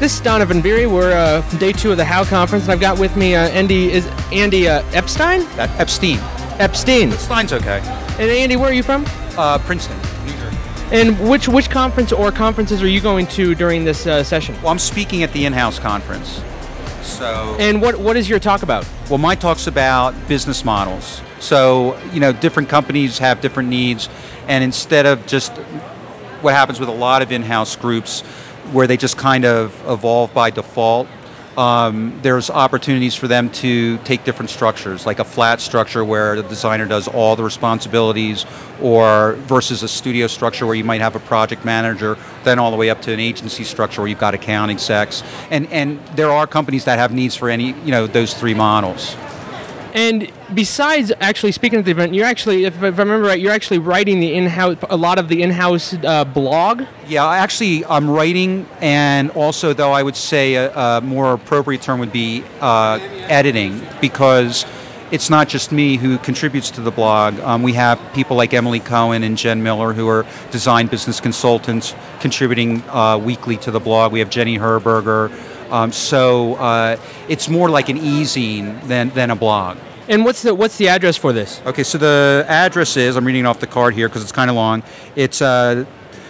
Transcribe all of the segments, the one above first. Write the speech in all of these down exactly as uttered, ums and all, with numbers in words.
This is Donovan Beery. We're uh, day two of the How Conference, and I've got with me uh, Andy is Andy uh, Epstein. That Epstein. Epstein. Stein's okay. And Andy, where are you from? Uh, Princeton, New Jersey. And which which conference or conferences are you going to during this uh, session? Well, I'm speaking at the in-house conference. So. And what what is your talk about? Well, my talk's about business models. So, you know, different companies have different needs, and instead of just what happens with a lot of in-house groups, where they just kind of evolve by default, um, there's opportunities for them to take different structures, like a flat structure where the designer does all the responsibilities, or versus a studio structure where you might have a project manager, then all the way up to an agency structure where you've got account execs. And and there are companies that have needs for any, you know, those three models. And besides actually speaking at the event, you're actually, if, if I remember right, you're actually writing the in-house, a lot of the in-house uh, blog? Yeah, I actually, I'm writing, and also, though, I would say a, a more appropriate term would be uh, editing, because it's not just me who contributes to the blog. Um, we have people like Emily Cohen and Jen Miller, who are design business consultants, contributing uh, weekly to the blog. We have Jenny Herberger. Um, so uh, it's more like an e-zine than, than a blog. And what's the what's the address for this? Okay, so the address is, I'm reading off the card here because it's kind of long. It's uh,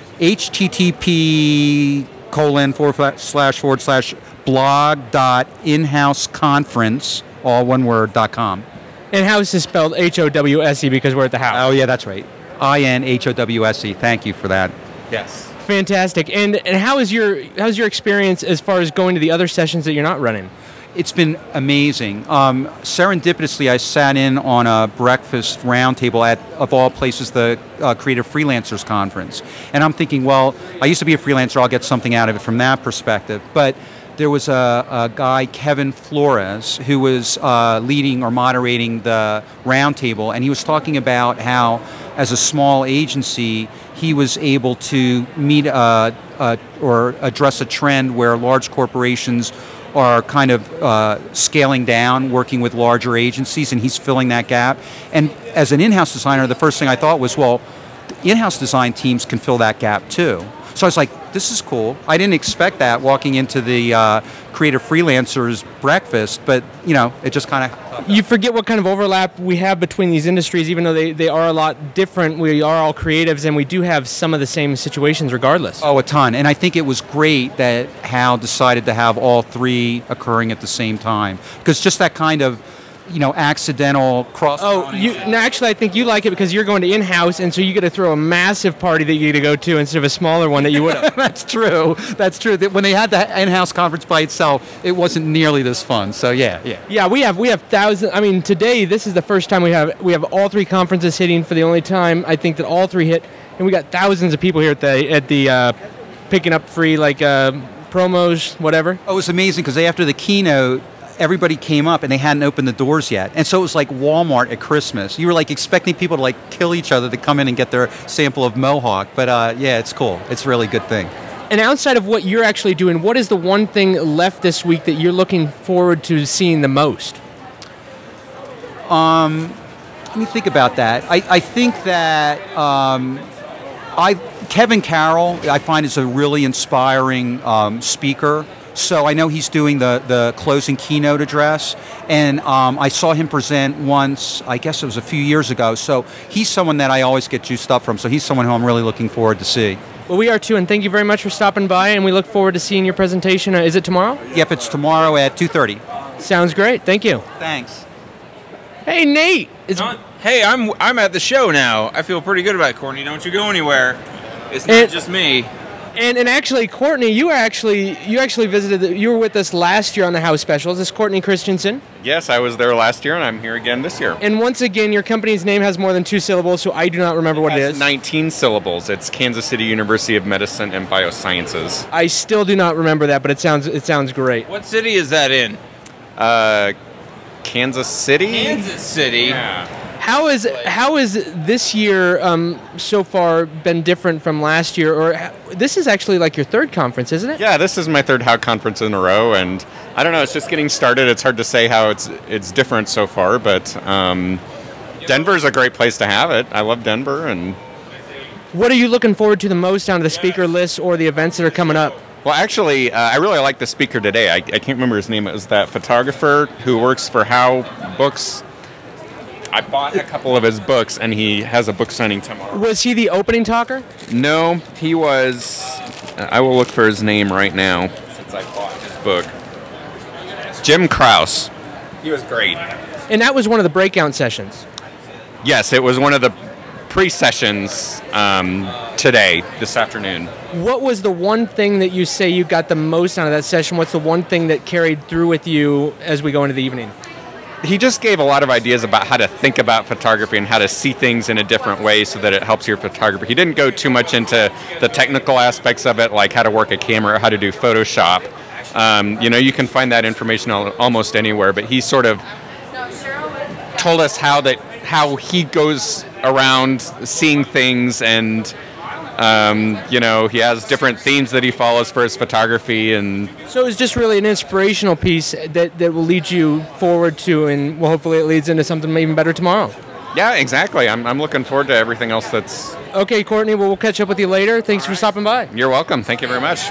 http colon forward slash forward slash blog dot inhouseconference, all one word, dot com. And house is spelled H O W S E because we're at the house. Oh, yeah, that's right. I N H O W S E. Thank you for that. Yes. Fantastic. And and how is your how's your experience as far as going to the other sessions that you're not running? It's been amazing. Um, serendipitously, I sat in on a breakfast roundtable at, of all places, the uh, Creative Freelancers Conference. And I'm thinking, well, I used to be a freelancer, I'll get something out of it from that perspective. But there was a, a guy, Kevin Flores, who was uh, leading or moderating the roundtable, and he was talking about how, as a small agency, he was able to meet uh, uh, or address a trend where large corporations are kind of uh, scaling down, working with larger agencies, and he's filling that gap. And as an in-house designer, the first thing I thought was, well, in-house design teams can fill that gap too. So I was like, this is cool. I didn't expect that walking into the uh, Creative Freelancers breakfast, but, you know, it just kind of... You forget what kind of overlap we have between these industries, even though they, they are a lot different. We are all creatives, and we do have some of the same situations regardless. Oh, a ton. And I think it was great that Hal decided to have all three occurring at the same time. Because just that kind of, you know, accidental cross. Oh, you, no, actually, I think you like it because you're going to in-house, and so you get to throw a massive party that you get to go to instead of a smaller one that you would have. That's true. That's true. When they had the in-house conference by itself, it wasn't nearly this fun. So yeah, yeah. Yeah, we have we have thousands. I mean, today this is the first time we have we have all three conferences hitting for the only time I think that all three hit, and we got thousands of people here at the at the uh, picking up free like uh, promos, whatever. Oh, it was amazing because after the keynote, everybody came up and they hadn't opened the doors yet. And so it was like Walmart at Christmas. You were like expecting people to like kill each other to come in and get their sample of Mohawk. But uh, yeah, it's cool. It's a really good thing. And outside of what you're actually doing, what is the one thing left this week that you're looking forward to seeing the most? Um, let me think about that. I, I think that um, I Kevin Carroll, I find, is a really inspiring um, speaker. So I know he's doing the, the closing keynote address, and um, I saw him present once, I guess it was a few years ago. So he's someone that I always get juiced up from. So he's someone who I'm really looking forward to see. Well, we are too, and thank you very much for stopping by, and we look forward to seeing your presentation. Uh, is it tomorrow? Yep, it's tomorrow at two thirty. Sounds great. Thank you. Thanks. Hey, Nate. It's Not, hey, I'm I'm at the show now. I feel pretty good about it, Courtney. Don't you go anywhere. It's not It- just me. And and actually, Courtney, you were actually you actually visited. The, you were with us last year on the House Specials. This is Courtney Christensen. Yes, I was there last year, and I'm here again this year. And once again, your company's name has more than two syllables, so I do not remember what it It's is. nineteen syllables. It's Kansas City University of Medicine and Biosciences. I still do not remember that, but it sounds it sounds great. What city is that in? Uh, Kansas City? Kansas City. Yeah. How is how is this year um, so far been different from last year? Or ha- this is actually like your third conference, isn't it? Yeah, this is my third How conference in a row, and I don't know, it's just getting started. It's hard to say how it's it's different so far, but um, Denver's a great place to have it. I love Denver. And What are you looking forward to the most down to the speaker list or the events that are coming up? Well, actually, uh, I really like the speaker today. I, I can't remember his name. It was that photographer who works for How Books. I bought a couple of his books, and he has a book signing tomorrow. Was he the opening talker? No, he was... I will look for his name right now, since I bought his book. Jim Krause. He was great. And that was one of the breakout sessions. Yes, it was one of the pre-sessions um, today, this afternoon. What was the one thing that you say you got the most out of that session? What's the one thing that carried through with you as we go into the evening? He just gave a lot of ideas about how to think about photography and how to see things in a different way so that it helps your photography. He didn't go too much into the technical aspects of it, like how to work a camera or how to do Photoshop. Um, you know, you can find that information al- almost anywhere, but he sort of told us how that how he goes around seeing things, and um, you know, he has different themes that he follows for his photography. And So it was just really an inspirational piece that, that will lead you forward to, and well, hopefully it leads into something even better tomorrow. yeah, exactly. I'm, I'm looking forward to everything else that's... Okay, Courtney, well, we'll catch up with you later. Thanks for stopping by. You're welcome. Thank you very much.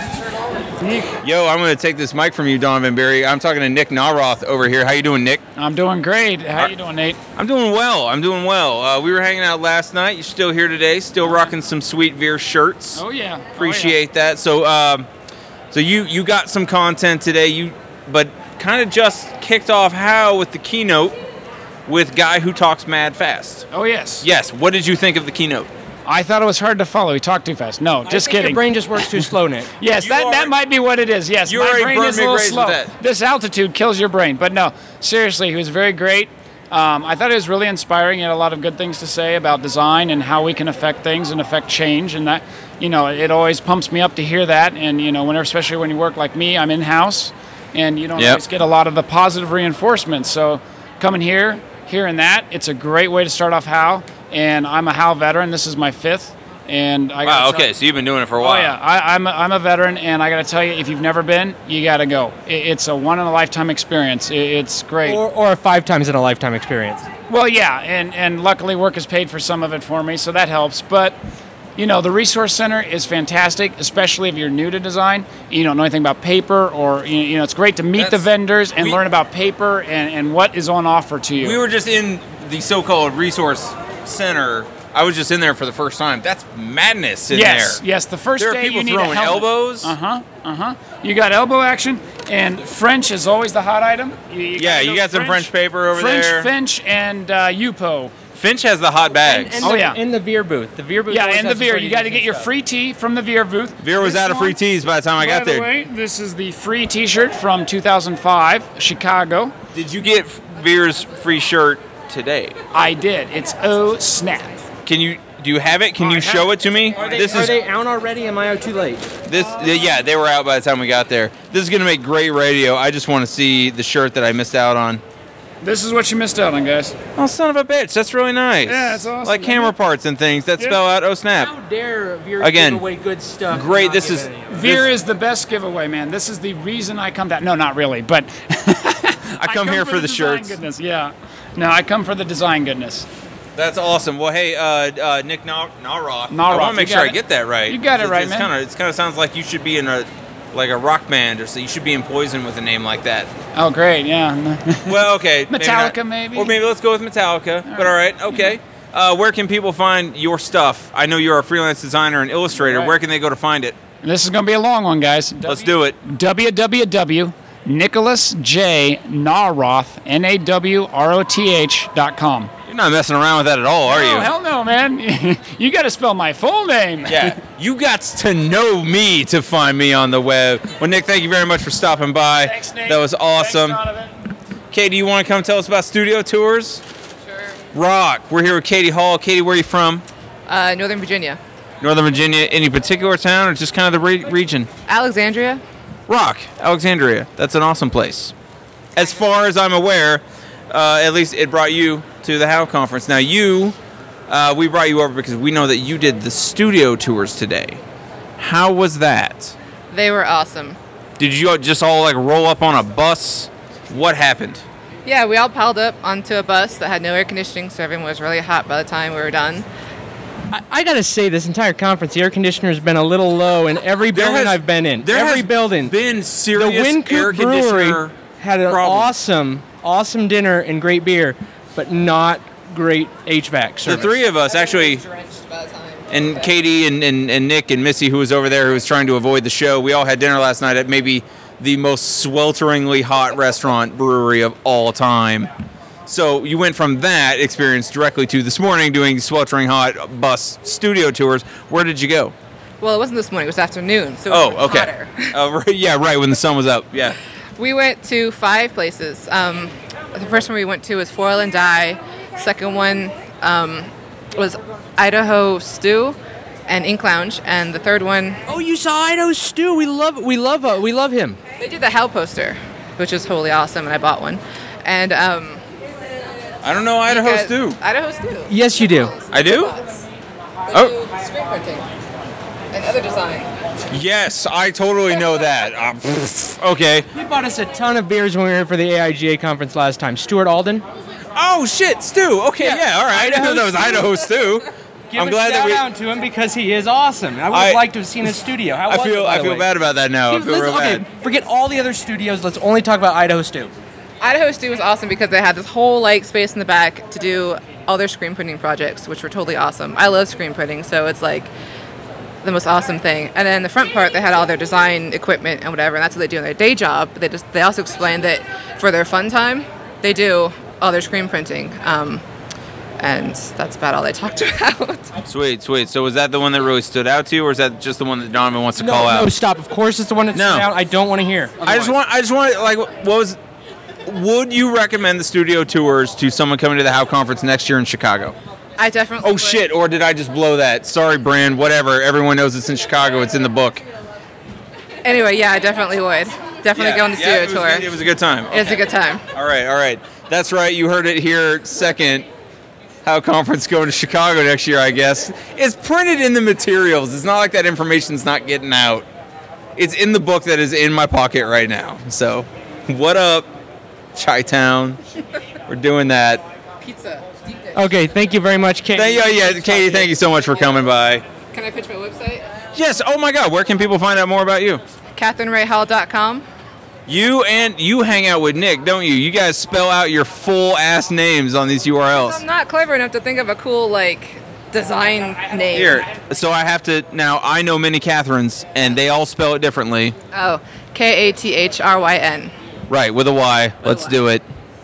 Yo, I'm going to take this mic from you, Donovan Berry. I'm talking to Nick Naroth over here. How you doing, Nick? I'm doing great. How you doing, Nate? I'm doing well. I'm doing well. Uh, we were hanging out last night. You're still here today, still rocking some Sweet Veer shirts. Oh yeah. Appreciate that. So, um, so you you got some content today. You, but kind of just kicked off how with the keynote with Guy Who Talks Mad Fast. Oh, yes. Yes. What did you think of the keynote? I thought it was hard to follow. He talked too fast. No, just I think kidding. Your brain just works too slow, Nick. Yes, You that, are- that might be what it is. Yes, you my already brain burned is a me little graves slow. with that. This altitude kills your brain. But no, seriously, he was very great. Um, I thought it was really inspiring. He had a lot of good things to say about design and how we can affect things and affect change. And that, you know, it always pumps me up to hear that. And, you know, whenever, especially when you work like me, I'm in-house, and you don't Yep. always get a lot of the positive reinforcement. So coming here, hearing that, it's a great way to start off How. And I'm a How veteran. This is my fifth. And I Wow. gotta Okay. tell- So you've been doing it for a Oh while. yeah, I, I'm a, I'm a veteran, and I got to tell you, if you've never been, you got to go. It, it's a one in a lifetime experience. It, it's great. Or, or a five times in a lifetime experience. Well, yeah, and and luckily work has paid for some of it for me, so that helps. But you know, the resource center is fantastic, especially if you're new to design. You don't know anything about paper, or you you know, it's great to meet the That's- vendors and we- learn about paper and, and what is on offer to you. We were just in the so-called resource center. I was just in there for the first time. That's madness in yes, there. yes. The first There are day people you need throwing a helmet. elbows. Uh huh. Uh huh. You got elbow action, and French is always the hot item. You, you Yeah, gotta you go got some French paper over French, there. Finch, and uh, U P O. Finch has the hot bags. And Oh, the, yeah. In the Veer booth. The Veer booth. Yeah, always and the has some Veer. pretty You got to get interesting your stuff. free tee from the Veer booth. Veer was This out of free one, tees by the time I By got the there. way, this is the free T-shirt from two thousand five, Chicago. Did you get Veer's free shirt today? I did. It's oh snap. Can you do you have it? Can I you have show it. it to me? Are they, This are is they out already? Am I too late? this. Yeah, they were out by the time we got there. This is gonna make great radio. I just want to see the shirt that I missed out on. This is what you missed out on, guys. Oh, son of a bitch! That's really nice. Yeah, it's awesome, Like isn't camera it? parts and things that Yeah. spell out "Oh snap." How dare Veer Again, give away good stuff? and great, not this give is- it any of it? Veer This- is the best giveaway, man. This is the reason I come down. No, not really, but I come here for the design shirts. goodness. Yeah. No, I come for the design goodness. That's awesome. Well, hey, uh, uh, Nick Nar- Naroth. I Naroth, want to make you sure got I it. get that right. You got it It's- right, it's man. Kinda, it kind of sounds like you should be in a like a rock band, or so you should be in Poison with a name like that. Oh, great. Yeah. Well, okay. maybe Metallica, not. maybe? Or maybe let's go with Metallica. But all right, okay. Uh, where can people find your stuff? I know you're a freelance designer and illustrator. Right. Where can they go to find it? This is going to be a long one, guys. Let's do it. w w w dot nicholas j naroth n a w r o t h dot com. You're not messing around with that at all, are Oh, you? hell no, man. You got to spell my full name. Yeah, you got to know me to find me on the web. Well, Nick, thank you very much for stopping by. Thanks, Nate. That was awesome. Thanks, Donovan. Katie, you want to come tell us about studio tours? Sure. Rock. We're here with Katie Hall. Katie, where are you from? Uh, Northern Virginia. Northern Virginia. Any particular town or just kind of the re- region? Alexandria. Rock, Alexandria. That's an awesome place. As far as I'm aware, uh, at least it brought you to the How conference. Now you, uh, we brought you over because we know that you did the studio tours today. How was that? They were awesome. Did you just all like roll up on a bus? What happened? Yeah, we all piled up onto a bus that had no air conditioning, so everyone was really hot by the time we were done. I, I gotta say, this entire conference, the air conditioner has been a little low in every There building has- I've been in. There every has building. been The serious Wynkoop air conditioner Brewery had an problems. awesome, awesome dinner and great beer, but not great H V A C The service. three of us actually, and Katie and, and, and Nick and Missy, who was over there, who was trying to avoid the show, we all had dinner last night at maybe the most swelteringly hot restaurant brewery of all time. So you went from that experience directly to this morning doing sweltering hot bus studio tours. Where did you go? Well, it wasn't this morning. It was afternoon. So it was Oh, okay. hotter. Uh, right, yeah, right when the sun was up. Yeah. We went to five places. Um, the first one we went to was Foil and Die. Second one um, was Idaho Stew and Ink Lounge. And the third one, Oh, you saw Idaho Stew. We love, we love, uh, we love him. they did the Hell poster, which was totally awesome, and I bought one. And um, I don't know you Idaho guys- Stew. Idaho Stew. Yes, you do. I do? They Oh. do screen printing and other design. Yes, I totally know that. Uh, pff, okay. He bought us a ton of beers when we were here for the A I G A conference last time. Stuart Alden. Oh shit, Stew. Okay, yeah, Yeah. all right. I didn't know that was Idaho Stew. Give I'm a glad that shout we. out to him because he is awesome. I would have I- liked to have seen his studio. How I was feel it, by I the feel way? bad about that now. I Dude, feel listen, real okay, bad. forget all the other studios. Let's only talk about Idaho Stew. Idaho Stew was awesome because they had this whole like space in the back to do all their screen printing projects, which were totally awesome. I love screen printing, so it's like the most awesome thing. And then the front part, they had all their design equipment and whatever, and that's what they do in their day job. But they just they also explained that for their fun time, they do all their screen printing. Um, and that's about all they talked about. Sweet, sweet. So was that the one that really stood out to you, or is that just the one that Donovan wants to No, call no, out? stop. Of course, it's the one that's No. down. I don't want to hear. I just want, I just want, like, what was? Would you recommend the studio tours to someone coming to the How Conference next year in Chicago? I definitely. Oh would. shit! Or did I just blow that? Sorry, Brand. Whatever. Everyone knows it's in Chicago. It's in the book. Anyway, yeah, I definitely would. Definitely go on the studio it was, tour. It was a good time. It's a good time. All right, all right. That's right. You heard it here second. How Conference going to Chicago next year, I guess. It's printed in the materials. It's not like that information's not getting out. It's in the book that is in my pocket right now. So, what up, Chi-Town? We're doing that. Pizza. Deep dish. Okay, thank you very much, Katie. Thank you, yeah, Katie, thank you so much for coming by. Can I pitch my website? Yes, oh my God, where can people find out more about you? Catherine Ray Hall dot com. You and you hang out with Nick, don't you? You guys spell out your full ass names on these U R Ls. I'm not clever enough to think of a cool like design name. Here, so I have to now. I know many Catherines, and they all spell it differently. Oh, K A T H R Y N. Right, with a Y. Let's Y. do it.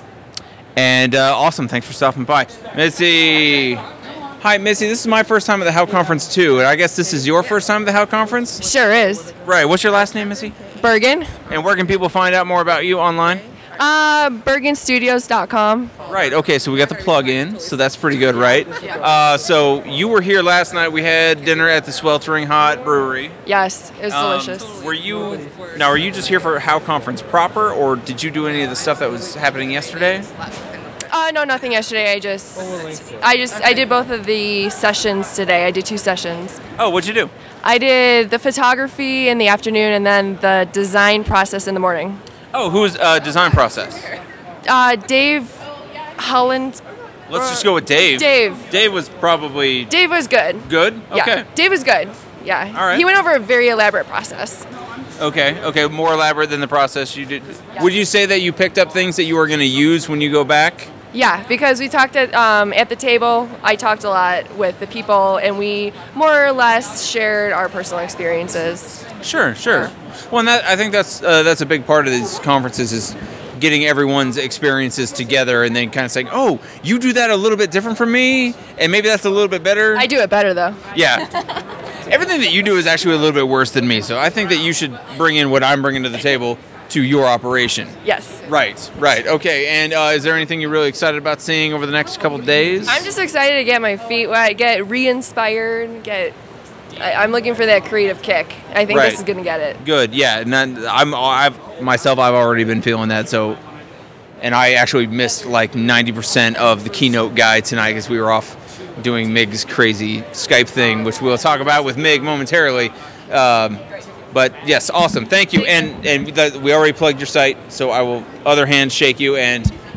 And uh, awesome, thanks for stopping by, Missy. Hi, Missy. This is my first time at the How Conference too, and I guess this is your first time at the How Conference. Sure is. Right. What's your last name, Missy? Bergen. And where can people find out more about you online? Uh, bergen studios dot com. Right. Okay. So we got the plug-in, so that's pretty good, right? Uh, so you were here last night. We had dinner at the Sweltering Hot Brewery. Yes, it was Um, delicious. Were you now? Are you just here for How Conference proper, or did you do any of the stuff that was happening yesterday? Uh, no, nothing yesterday. I just, I just, I did both of the sessions today. I did two sessions. Oh, what'd you do? I did the photography in the afternoon and then the design process in the morning. Oh, who was uh, design process? Uh, Dave Holland. Let's just go with Dave. Dave. Dave was probably Dave was good. good. Yeah. Okay. Dave was good. Yeah. All right. He went over a very elaborate process. Okay. Okay. More elaborate than the process you did. Would you say that you picked up things that you were going to use when you go back? Yeah, because we talked at um, at the table. I talked a lot with the people, and we more or less shared our personal experiences. Sure. Sure. Well, and that I think that's uh, that's a big part of these conferences is getting everyone's experiences together and then kind of saying, oh, you do that a little bit different from me, and maybe that's a little bit better. I do it better though. Yeah. Everything that you do is actually a little bit worse than me, so I think that you should bring in what I'm bringing to the table to your operation. Yes. Right, right. Okay, and uh, is there anything you're really excited about seeing over the next couple of days? I'm just excited to get my feet wet, get re-inspired, get. I, I'm looking for that creative kick. I think Right. this is gonna get it. Good, yeah. And then I'm, I've myself, I've already been feeling that. So, and I actually missed like ninety percent of the keynote guy tonight because we were off doing Mig's crazy Skype thing, which we'll talk about with Mig momentarily. Um, but yes, awesome. Thank you. And and the, we already plugged your site, so I will other hand shake you and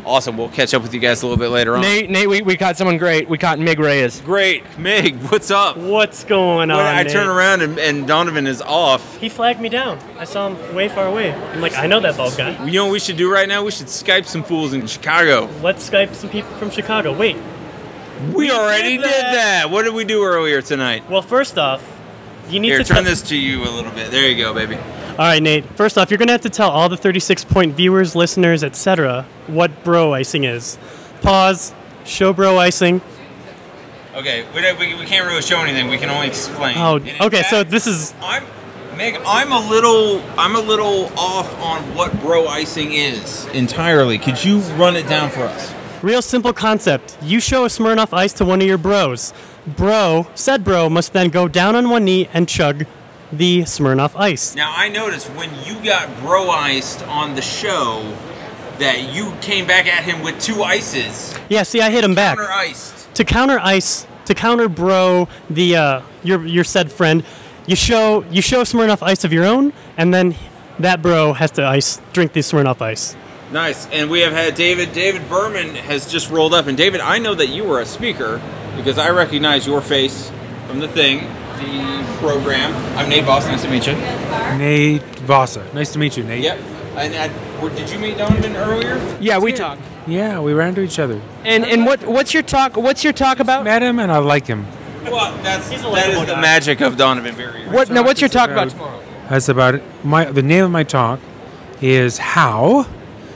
Awesome. We'll catch up with you guys a little bit later on. Nate, Nate, we, we caught someone great. We caught Mig Reyes. Great. Mig, what's up? What's going on, When I Nate? turn around and, and Donovan is off. He flagged me down. I saw him way far away. I'm like, I know that bald guy. You know what we should do right now? We should Skype some fools in Chicago. Let's Skype some people from Chicago. Wait. We, already did did that. that. What did we do earlier tonight? Well, first off, you need Here, to turn tell- this to you a little bit. There you go, baby. All right, Nate. First off, you're gonna have to tell all the thirty-six point viewers, listeners, et cetera, what bro icing is. Pause. Show bro icing. Okay, we, don't- we, we can't really show anything. We can only explain. Oh, And in okay. So fact, this is I'm Meg. I'm a little. I'm a little off on what bro icing is entirely. Could you run it down for us? real simple concept. You show a Smirnoff Ice to one of your bros. Bro, said bro, must then go down on one knee and chug the Smirnoff Ice. Now I noticed when you got bro iced on the show that you came back at him with two ices. Yeah, see, I hit him back. Counter iced. To counter ice, to counter bro, the uh, your your said friend, you show you show Smirnoff Ice of your own, and then that bro has to ice drink the Smirnoff Ice. Nice. And we have had David. David Berman has just rolled up. And David, I know that you were a speaker because I recognize your face from the thing, the program. I'm Nate Voss. Nice to meet you. Nate Vasa. Nice to meet you, Nate. Yep. And uh, where- did you meet Donovan earlier? Yeah, we talked. Yeah, we ran into each other. And and what what's your talk? What's your talk about? Met him and I like him. Well, that's He's a that likable is the guy. magic of Donovan Barrier. What now? What's your talk about about- tomorrow? That's about it. My the name of my talk is how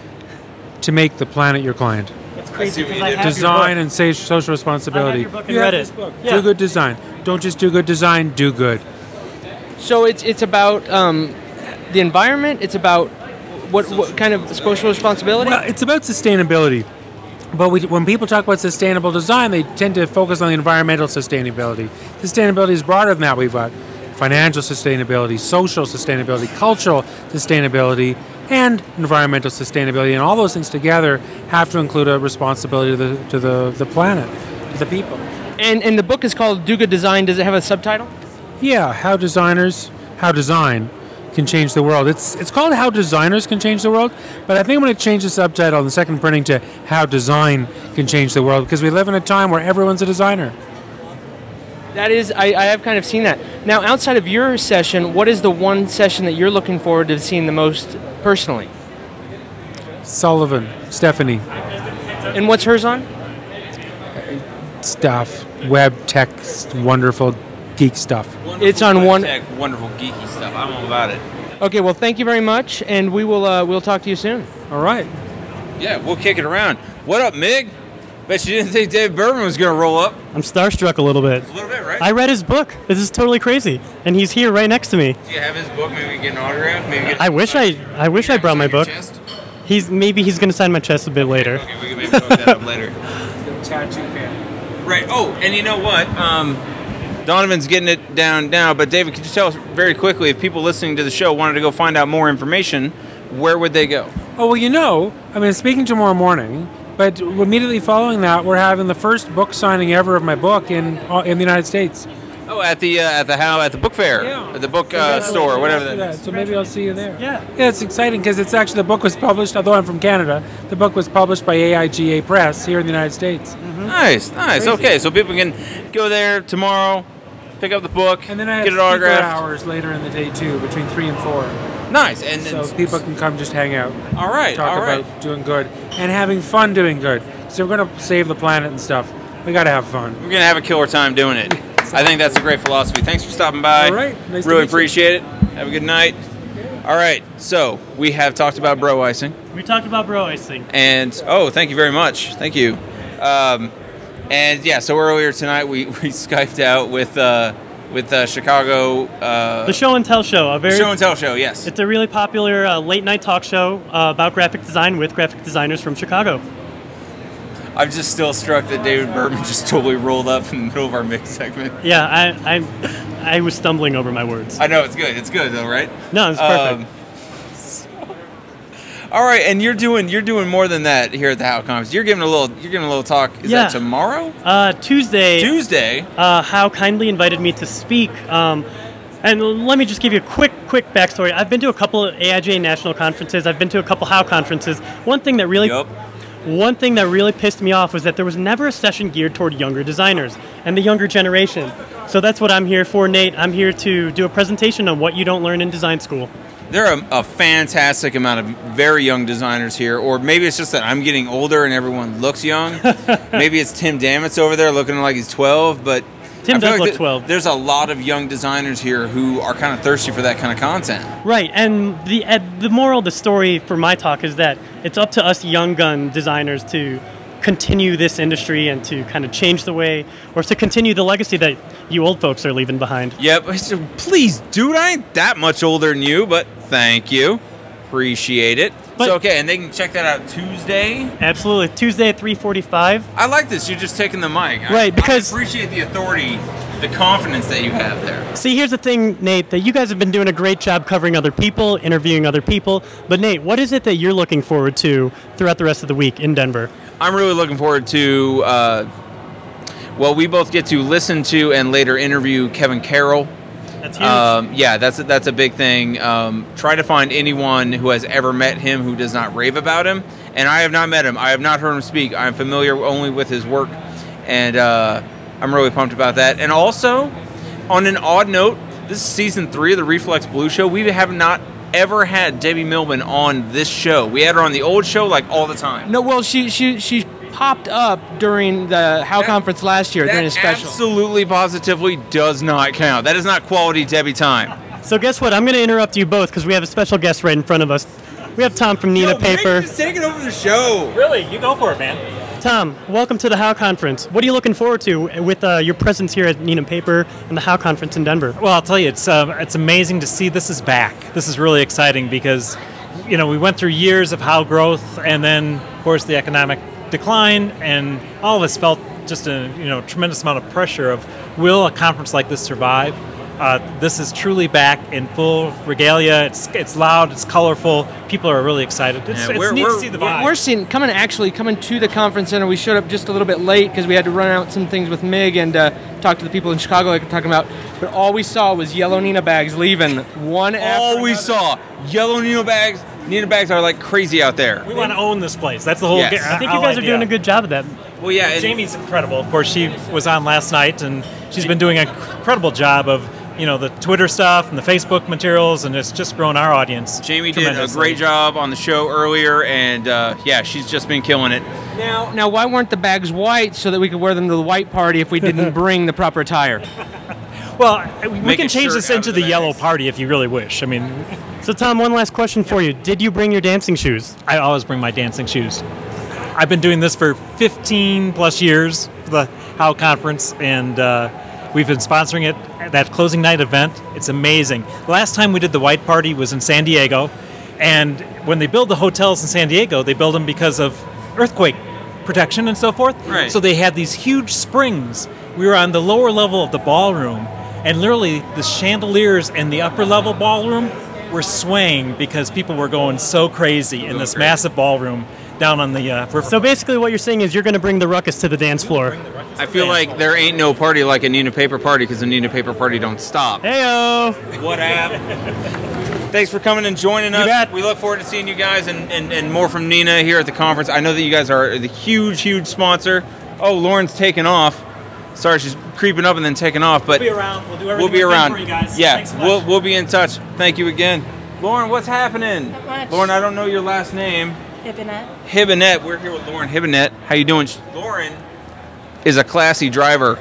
to make the planet your client. It's I see crazy what because you I did. have your Design book. and say social responsibility. your book and You read have it. this book. Yeah. Do good design. Don't just do good design. Do good. So it's it's about um, the environment. It's about what what kind of social responsibility? Well, it's about sustainability. But we, when people talk about sustainable design, they tend to focus on the environmental sustainability. Sustainability is broader than that. We've got financial sustainability, social sustainability, cultural sustainability, and environmental sustainability. And all those things together have to include a responsibility to the, to the, the planet, to the people. And and the book is called Do Good Design. Does it have a subtitle? Yeah, how designers, how design can change the world. It's it's called How Designers Can Change the World, but I think I'm going to change the subtitle in the second printing to How Design Can Change the World because we live in a time where everyone's a designer. That is, I, I have kind of seen that. Now, outside of your session, what is the one session that you're looking forward to seeing the most personally? Sullivan, Stephanie, And what's hers on? stuff, web, text, wonderful geek stuff. Wonderful It's on web one- tech, wonderful geeky stuff. I'm all about it. Okay, well, thank you very much, and we will uh, we'll talk to you soon. All right. Yeah, we'll kick it around. What up, Mig? Bet you didn't think David Berman was going to roll up. I'm starstruck a little bit. A little bit, right? I read his book. This is totally crazy, and he's here right next to me. Do you have his book? Maybe we can get an autograph? Maybe get I wish I I wish I brought my Sign your book. chest? He's maybe he's gonna sign my chest a bit later. Okay, we can maybe look that up later. Right. Oh, and you know what? Um, Donovan's getting it down now, but David, could you tell us very quickly if people listening to the show wanted to go find out more information, where would they go? Oh, well, you know, I mean, speaking tomorrow morning, but immediately following that, we're having the first book signing ever of my book in uh, in the United States. Oh, at the uh, at the how at the book fair, Yeah. at the book uh, store, whatever that is. So maybe I'll see you there. Yeah. Yeah, it's exciting because it's actually the book was published. Although I'm from Canada, the book was published by A I G A Press here in the United States. Nice, nice. Okay, so people can go there tomorrow, pick up the book, And then I have get it speaker autographed. hours later in the day too, between three and four. Nice, and, So and people can come just hang out, all right, talk all right. about doing good and having fun doing good. So we're gonna save the planet and stuff. We gotta have fun. We're gonna have a killer time doing it. I think that's a great philosophy. Thanks for stopping by. All right, nice to really meet you. appreciate it. Have a good night. All right, so we have talked about bro icing, We talked about bro icing. and oh, thank you very much. Thank you. Um, and yeah, so earlier tonight we we skyped out with uh, with uh, Chicago uh, The Show and Tell Show, a very Show and Tell show. Yes. it's a really popular uh, late night talk show uh, about graphic design with graphic designers from Chicago. I'm just still struck that David Berman just totally rolled up in the middle of our mix segment. Yeah, I I, I was stumbling over my words. I know it's good. It's good though, right? No, it's perfect. Um, all right, and you're doing you're doing more than that here at the How Conference. You're giving a little you're giving a little talk. Is Yeah. that tomorrow? Uh, Tuesday, Tuesday. uh, How kindly invited me to speak. Um, and let me just give you a quick, quick backstory. I've been to a couple of A I G A national conferences. I've been to a couple How conferences. One thing that really, Yup. one thing that really pissed me off was that there was never a session geared toward younger designers and the younger generation. So that's what I'm here for, Nate. I'm here to do a presentation on what you don't learn in design school. There are a, a fantastic amount of very young designers here, or maybe it's just that I'm getting older and everyone looks young. Maybe it's Tim Damitz over there looking like he's twelve, but Tim I feel does like look th- twelve. There's a lot of young designers here who are kind of thirsty for that kind of content. Right, and the uh, the moral of the story for my talk is that it's up to us young gun designers to continue this industry and to kind of change the way, or to continue the legacy that you old folks are leaving behind. Yep. Please, dude, I ain't that much older than you, but thank you. Appreciate it. But- so, okay, and they can check that out Tuesday. Absolutely. Tuesday at three forty-five. I like this. You're just taking the mic. I- Right, because- I appreciate the authority, the confidence that you have there. See, here's the thing, Nate, that you guys have been doing a great job covering other people, interviewing other people. But, Nate, what is it that you're looking forward to throughout the rest of the week in Denver? I'm really looking forward to, uh, well, we both get to listen to and later interview Kevin Carroll. That's huge. Um, yeah, that's a, that's a big thing. Um, try to find anyone who has ever met him who does not rave about him. And I have not met him. I have not heard him speak. I'm familiar only with his work, and uh, I'm really pumped about that. And also, on an odd note, this is season three of the Reflex Blue Show. We have not ever had Debbie Millman on this show. We had her on the old show like all the time. No, well, she she she popped up during the How That- conference last year during a That special. absolutely, positively does not count. That is not quality Debbie time. So guess what? I'm going to interrupt you both because we have a special guest right in front of us. We have Tom from Nina Paper. Just taking over the show. Really? You go for it, man. Tom, welcome to the How Conference. What are you looking forward to with uh, your presence here at Nina Paper and the How Conference in Denver? Well, I'll tell you, it's um, it's amazing to see this is back. This is really exciting because, you know, we went through years of How growth, and then, of course, the economic decline, and all of us felt just a you know tremendous amount of pressure of, will a conference like this survive? Uh, this is truly back in full regalia. It's it's loud, it's colorful. People are really excited. It's, Yeah, it's we're- neat we're- to see the We're, vibe. we're seeing coming actually coming to the conference center. We showed up just a little bit late because we had to run out some things with Mig and uh, talk to the people in Chicago like we're talking about. But all we saw was yellow Nina bags leaving one after All we another. saw, yellow Nina bags. Nina bags are like crazy out there. we want to own this place. That's the whole. Yes. ga- I think you whole guys are idea. doing a good job of that. Well, yeah, and Jamie's incredible. Of course, she was on last night, and she's been doing an incredible job of, you know, the Twitter stuff and the Facebook materials, and it's just grown our audience. Jamie did a tremendously. great job on the show earlier, and uh, yeah, she's just been killing it. Now, now, why weren't the bags white so that we could wear them to the white party if we didn't bring the proper attire? Well, we Make can a change shirt this out into of the the yellow bags. party if you really wish. I mean, So, Tom, one last question for you. Did you bring your dancing shoes? I always bring my dancing shoes. I've been doing this for fifteen plus years, the How Conference, and uh, we've been sponsoring it, that closing night event. It's amazing. Last time we did the white party was in San Diego, and when they build the hotels in San Diego, they build them because of earthquake protection and so forth. Right. So they had these huge springs. We were on the lower level of the ballroom, and literally the chandeliers in the upper level ballroom were swaying because people were going so crazy in this crazy. massive ballroom down on the uh, river. So basically what you're saying is you're going to bring the ruckus to the dance floor. I feel like there ain't no party like a Nina Paper party because the Nina Paper party don't stop. Heyo! What happened? Thanks for coming and joining us. bet. We look forward to seeing you guys and, and, and more from Nina here at the conference. I know that you guys are the huge, huge sponsor. Oh, Lauren's taking off. Sorry, she's creeping up and then taking off, but We'll be around. We'll do we'll everything be we can around. for you guys. Yeah, Thanks so much. we'll we'll be in touch. Thank you again, Lauren. What's happening? Not much. Lauren, I don't know your last name. Hibbinet. Hibbinet. We're here with Lauren Hibbinet. How you doing? Lauren is a classy driver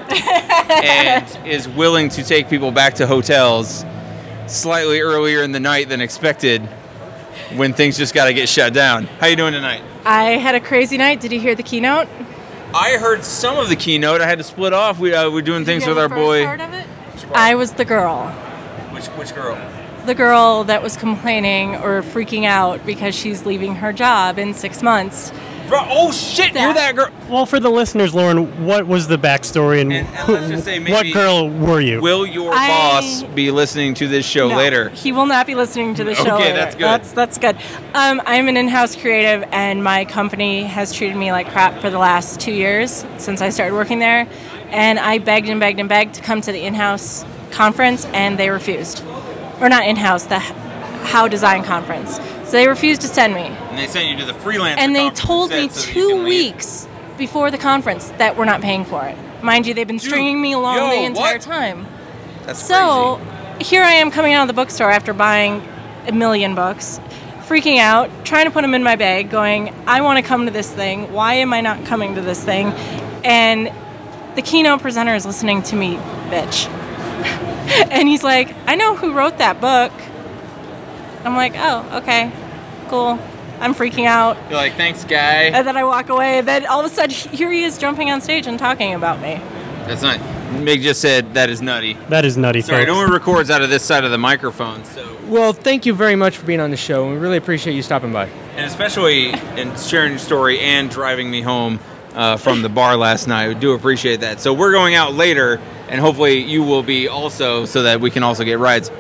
and is willing to take people back to hotels slightly earlier in the night than expected when things just got to get shut down. How you doing tonight? I had a crazy night. Did you hear the keynote? I heard some of the keynote. I had to split off. We uh, we're doing things Did you with hear our the first boy. part of it? I was the girl. Which which girl? The girl that was complaining or freaking out because she's leaving her job in six months. Bro, oh shit! You're that girl. Well, for the listeners, Lauren, what was the backstory and, And- and let's just say what maybe- girl were you? Will your I- boss be listening to this show No, later? He will not be listening to the show. Okay, later. that's good. That's that's good. Um, I'm an in-house creative, and my company has treated me like crap for the last two years since I started working there. And I begged and begged and begged to come to the in-house conference, and they refused. Or not in-house, the How Design Conference. So they refused to send me. And they sent you to the freelance. And they told me two weeks before the conference that we're not paying for it. Mind you, they've been stringing me along yo, the entire what? time. That's so here I am coming out of the bookstore after buying a million books, freaking out, trying to put them in my bag, going, I want to come to this thing. Why am I not coming to this thing? And the keynote presenter is listening to me, bitch. And he's like, I know who wrote that book. I'm like, oh, okay, cool. I'm freaking out. You're like, thanks, guy. And then I walk away, and then all of a sudden, here he is jumping on stage and talking about me. That's not. Meg just said that is nutty. That is nutty, Sorry, folks. no one records out of this side of the microphone, so. Well, thank you very much for being on the show, and we really appreciate you stopping by. And especially in sharing your story and driving me home uh, from the bar last night. We do appreciate that. So we're going out later, and hopefully you will be also, so that we can also get rides.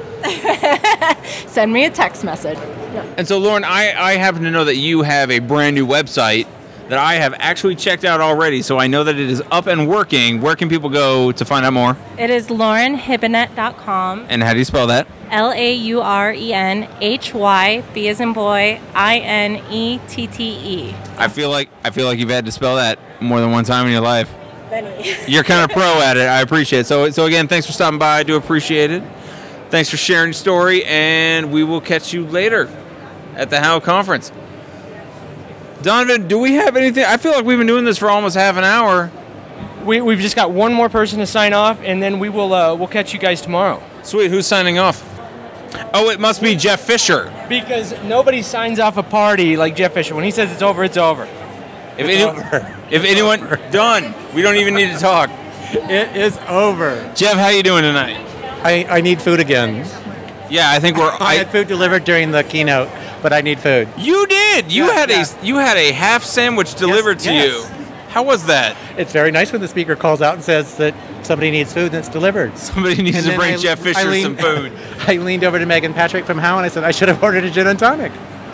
Send me a text message. And so, Lauren, I, I happen to know that you have a brand new website that I have actually checked out already, so I know that it is up and working. Where can people go to find out more? It is lauren hibinet dot com. And how do you spell that? L A U R E N H Y, B as in boy, I N E T T E. I feel like I feel like you've had to spell that more than one time in your life. Benny. You're kind of pro at it. I appreciate it. So, so again, thanks for stopping by. I do appreciate it. Thanks for sharing your story, and we will catch you later at the How Conference. Donovan, do we have anything? I feel like we've been doing this for almost half an hour. We, we've just got one more person to sign off, and then we will uh, we'll catch you guys tomorrow. Sweet. Who's signing off? Oh, it must be Jeff Fisher. Because nobody signs off a party like Jeff Fisher. When he says it's over, it's over. If, any, over. if anyone, done. We don't even need to talk. It is over. Jeff, how you doing tonight? I, I need food again. Yeah, I think we're. I, I had food delivered during the keynote, but I need food. You did. You Yeah, had yeah. a you had a half sandwich delivered to yes. you. How was that? It's very nice when the speaker calls out and says that somebody needs food and it's delivered. Somebody needs And to then bring I- Jeff Fisher I some leaned- food. I leaned over to Megan Patrick from How and I said I should have ordered a gin and tonic.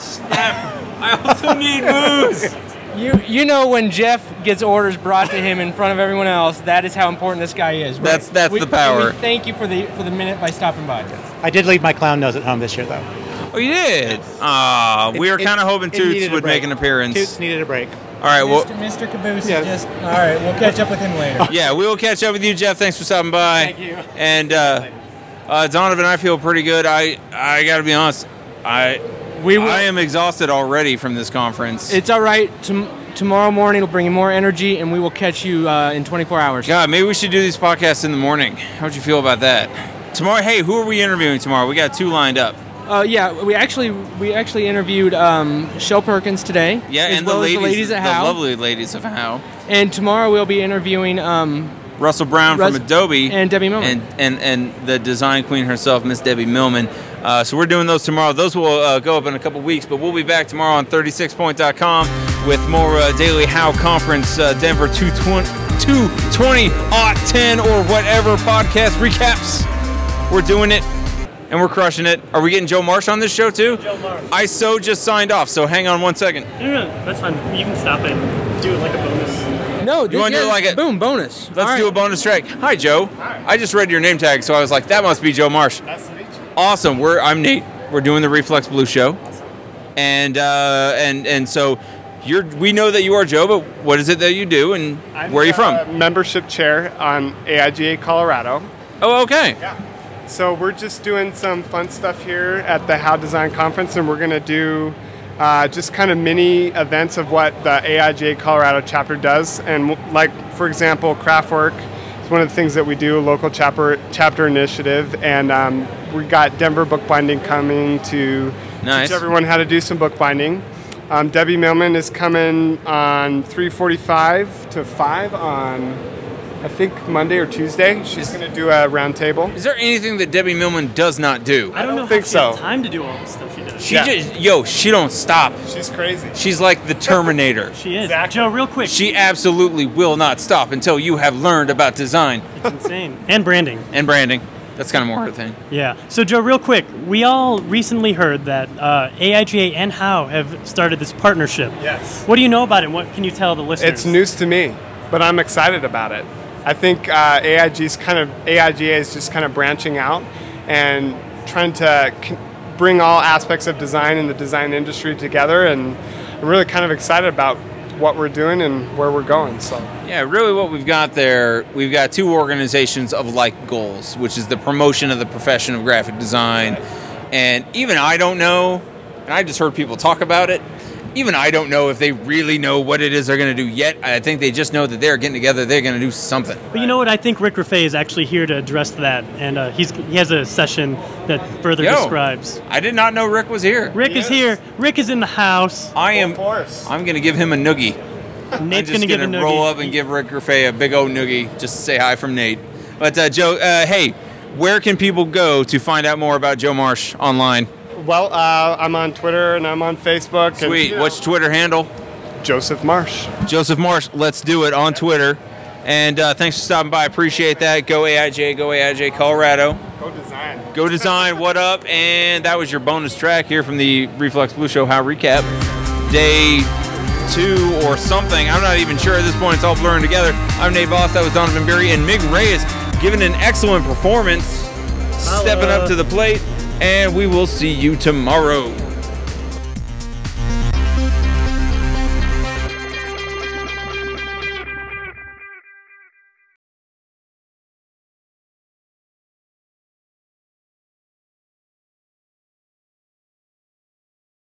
I also need booze. You you know when Jeff gets orders brought to him in front of everyone else, that is how important this guy is. Right? That's- that's We- the power. we thank you for the for the minute by stopping by. I did leave my clown nose at home this year, though. Oh, you did. Ah, we were It- kind of hoping it Toots needed a would break. make an appearance. Toots needed a break. All right. Well, Mister Mister Caboose Yeah. is just all right. We'll catch up with him later. yeah, we will catch up with you, Jeff. Thanks for stopping by. Thank you. And uh, uh, Donovan, I feel pretty good. I I got to be honest. I We will- I am exhausted already from this conference. It's all right. Tom- tomorrow morning will bring you more energy, and we will catch you uh, in twenty-four hours. God, maybe we should do these podcasts in the morning. How would you feel about that? Tomorrow, hey, who are we interviewing tomorrow? We got two lined up. Uh, yeah, we actually we actually interviewed um, Shel Perkins today. Yeah, as and well the as ladies, the ladies at How. lovely ladies of How. And tomorrow we'll be interviewing um, Russell Brown Russ- from Adobe and Debbie Millman. and and and the design queen herself, Miss Debbie Millman. Uh, so we're doing those tomorrow. Those will uh, go up in a couple weeks, but we'll be back tomorrow on thirty-six point dot com with more uh, Daily How Conference uh, Denver two twenty aught ten or whatever podcast recaps. We're doing it. And we're crushing it. Are we getting Joe Marsh on this show too? Joe Marsh. I so just signed off, so hang on one second. No, no, no, that's fine. You can stop and do it like a bonus. No, You want to do it like a boom bonus? Let's All do a right. bonus track. Hi, Joe. I just read your name tag, so I was like, that must be Joe Marsh. Nice to meet you. Awesome. We're I'm Nate. We're doing the Reflex Blue show, and uh, and and so you're. We know that you are Joe, but what is it that you do, and I'm where are you from? the membership chair on A I G A Colorado. Oh, okay. Yeah. So we're just doing some fun stuff here at the How Design Conference, and we're going to do uh, just kind of mini events of what the A I G A Colorado chapter does. And w- like, for example, Craftwork is one of the things that we do, a local chapter chapter initiative. And um, we got Denver Bookbinding coming to Nice. teach everyone how to do some bookbinding. Um, Debbie Millman is coming on three forty-five to five on, I think, Monday or Tuesday. She's going to do a round table. Is there anything that Debbie Millman does not do? I don't know think how she so. has time to do all the stuff she does. She Yeah. just yo, she don't stop. She's crazy. She's like the Terminator. She is. Exactly. Joe, real quick. She absolutely will not stop until you have learned about design It's insane. And branding. and branding. That's kind of more her thing. Yeah. So, Joe, real quick, we all recently heard that uh, A I G A and How have started this partnership. Yes. What do you know about it? What can you tell the listeners? It's news to me, but I'm excited about it. I think uh, A I G's kind of A I G A is just kind of branching out and trying to con- bring all aspects of design and the design industry together, and I'm really kind of excited about what we're doing and where we're going. So yeah, really what we've got there, we've got two organizations of like goals, which is the promotion of the profession of graphic design. And even I don't know, and I just heard people talk about it, even I don't know if they really know what it is they're going to do yet. I think they just know that they're getting together, they're going to do something. But you know what? I think Rick Raffet is actually here to address that, and uh, he's he has a session that further Yo, describes. I did not know Rick was here. Rick is here. Rick is in the house. I am. I'm going to give him a noogie. Nate's going to give a noogie. roll up and give Rick Raffet a big old noogie just to say hi from Nate. But uh, Joe, uh, hey, where can people go to find out more about Joe Marsh online? Well, uh, I'm on Twitter and I'm on Facebook. Sweet. And, you know, What's your Twitter handle? Joseph Marsh. Joseph Marsh. Let's do it on Twitter. And uh, thanks for stopping by. Appreciate that. Go A I J. Go A I J Colorado. Go design. Go design. What up? And that was your bonus track here from the Reflex Blue Show How Recap. Day two or something. I'm not even sure at this point. It's all blurring together. I'm Nate Voss. That was Donovan Berry. And Mig Reyes giving an excellent performance. Stepping up to the plate. And we will see you tomorrow.